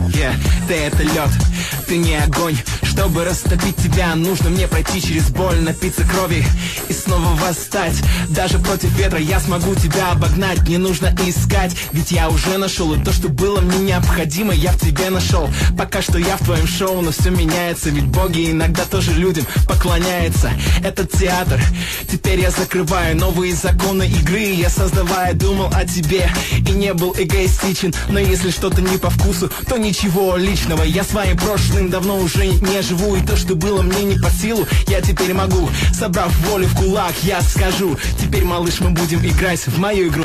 Ты это лед, ты не огонь. Чтобы растопить тебя, нужно мне пройти через боль, напиться крови и снова восстать. Даже против ветра я смогу тебя обогнать. Не нужно искать, ведь я уже нашел. И то, что было мне необходимо, я в тебе нашел. Пока что я в твоем шоу, но все меняется. Ведь боги иногда тоже людям поклоняются. Этот театр, теперь я закрываю. Новые законы игры я создавая думал о тебе и не был эгоистичен. Но если что-то не по вкусу, то ничего личного. Я своим прошлым давно уже не живу. И то, что было мне не по силу, я теперь могу. Собрав волю в кулак, я скажу: теперь, малыш, мы будем играть в мою игру.